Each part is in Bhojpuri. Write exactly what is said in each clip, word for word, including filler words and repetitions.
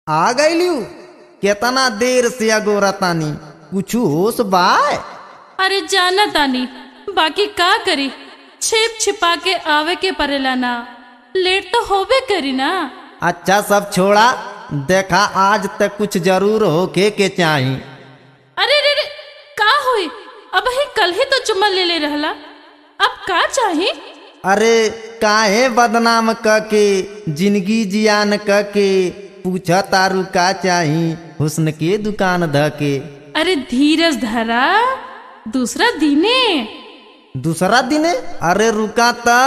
आ गईलू केतना देर से अगोरतानी कुछ होश बाय। अरे जाना तानी बाकी का करी, छिप छिपा के आवे के परेला ना, लेट तो होबे करी ना। अच्छा सब छोड़ा, देखा आज तक कुछ जरूर होके के चाही। अरे रे रे का होई, अब ही कल ही तो चुम्मा ले ले रहला, अब का चाही। अरे काहे बदनाम क के जिंदगी जियान क के पूछा तारू का चाही, हुस्न के दुकान ध के। अरे धीरज धरा, दूसरा दिने दूसरा दिने अरे रुका ता।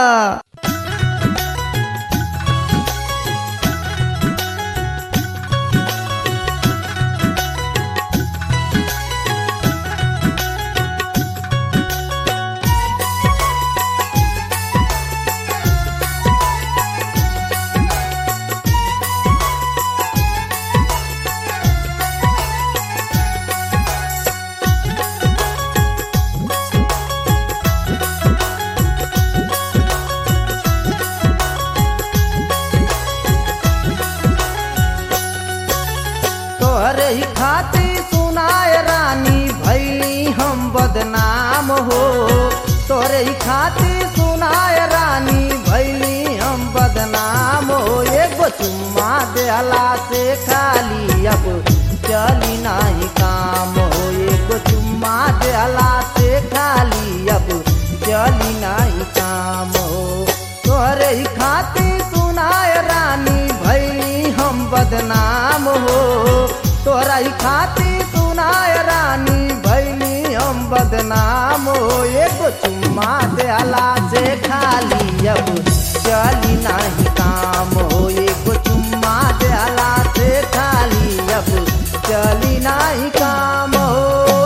तोहरे ही खाती सुनाए रानी भैली हम बदनाम हो, तोहरे ही खाती सुनाए रानी भैली हम बदनाम हो। एगो चुम्मा देहला से खाली अब चली नाही काम हो, एगो चुम्मा देहला से खाली अब चली नाही काम हो। तोहरे ही खाती सुनाए रानी भैली हम बदनाम हो, तोहरा ही खाती सुनाए रानी भैली हम बदनाम हो। एगो चुम्मा देहला से खाली अब चली नाही काम हो, एगो चुम्मा देहला से खाली अब चली नाही काम हो।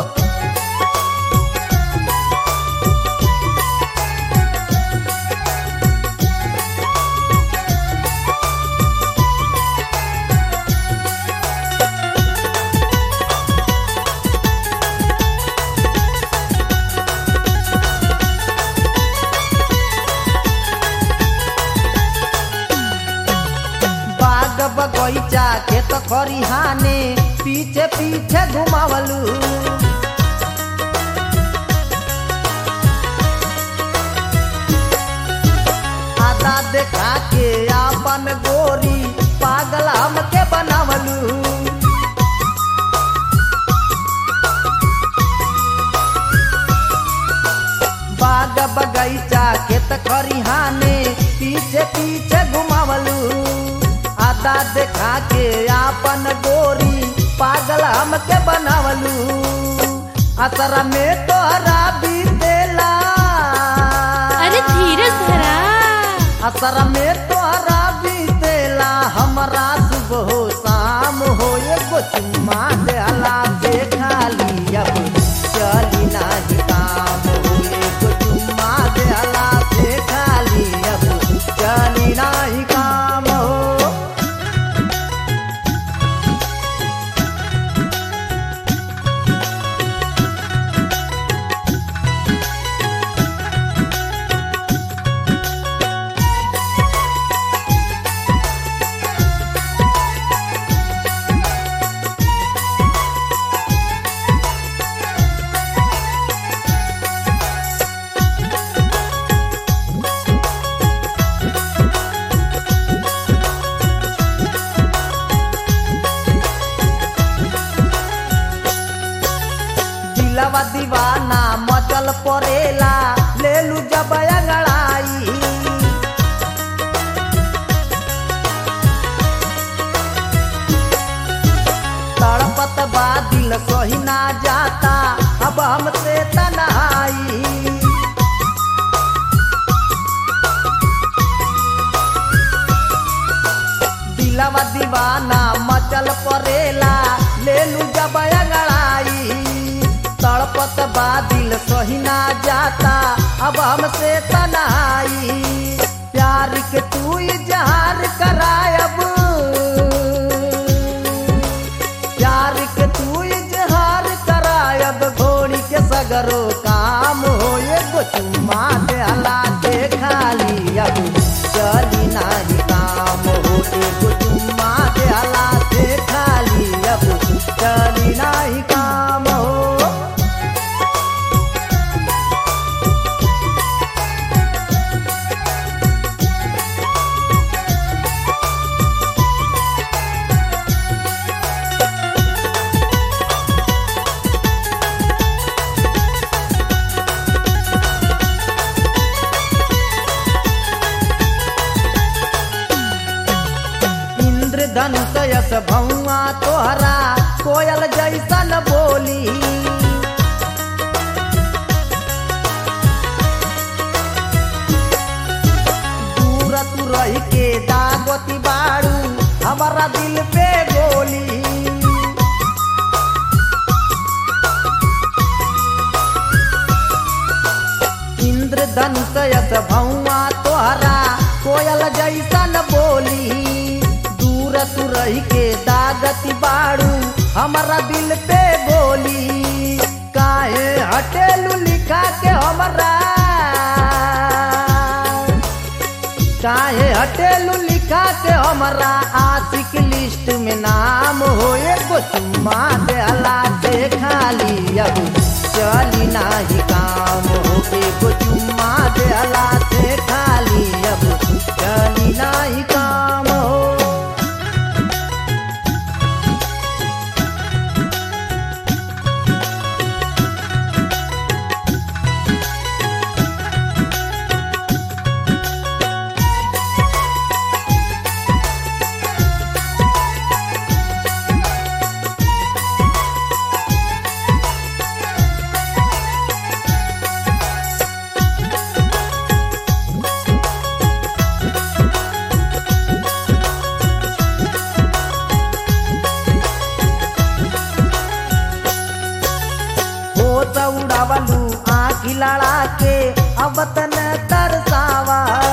बगीचा के तो खरिहाने पीछे पीछे घुमावलू, आधा देखा के आपन गोरी पागल हमके बनावलू। बाग बगीचा के तो खरिहाने पीछे पीछे घुमावलू, आधा देखा के आपन गोरी पागल हमके बनावलू। असर में तोहरा बीतेला, अरे धीरज धरा, असर में तोहरा बीतेला हमरा सुबह शाम हो। एगो चुम्मा देहला से खाली अब चली नाही काम हो, एगो चुम्मा देहला से खाली अब चली नाही काम हो। दिलवा दीवाना मचल परेला ले लू जब अंगड़ाई, तड़पत बा दिल सही ना जाता अब हमसे तन्हाई। दिलवा दीवाना मचल परेला ले लू जब अंगड़ाई, तड़पत बा दिल सही ना जाता अब हमसे तन्हाई। प्यार के तू इजहार करायब, प्यार के तू इजहार करायब, घोड़ी के सगरो काम हो। एगो चुम्मा देहला से खाली अब चली नाही काम हो, एगो चुम्मा देहला से इंद्रधनुष यस भौआ तोहरा कोयल जैसन बोली। दूर तू रही के दागोती बाड़ू हमारा दिल पे गोली। इंद्रधनुष यस भौआ तोहरा कोयल जैसन बोली। दूर तू रही के दागती बाड़ू हमारा दिल पे गोली। काहे हटेलू लिखा के हमरा, काहे हटेलू लिखा के हमरा आशिक लिस्ट में नाम हो। एगो चुम्मा देला से खाली अब चली नाही काम हो। एगो चुम्मा देला से खाली अब चली नाही काम हो। उड़ावलू आँखी लड़ा के अब तन तरसावा।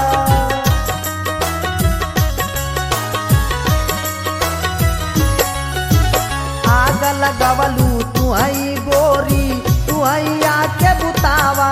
आग लगावलू तू हई गोरी तू हई आके बुतावा।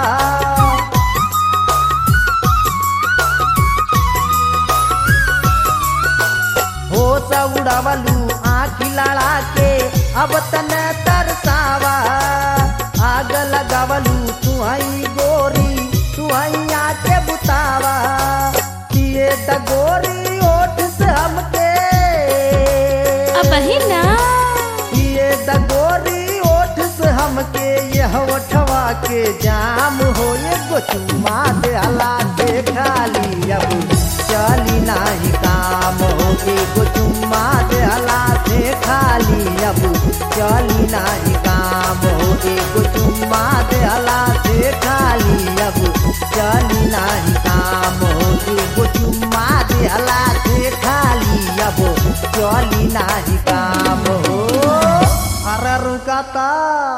हो सब उड़ावलू आँखी लड़ा के अब तन तरसावा। आग लगावलू तू हई गोरी तू हई आके बुतावा। पिए द गोरी ओठ से हमके अब ही ना। पिए द गोरी ओठ से हमके यह ओठवा के जाम हो। एगो चुम्मा देला से खाली अब चली नाही काम हो। एगो चुम्मा देला से खाली अब चली नाही काम हो। एगो चुम्मा देला से खाली अब चली नाही काम हो। एगो चुम्मा देला से खाली अब चली नाही काम हो। अरे रुका ता।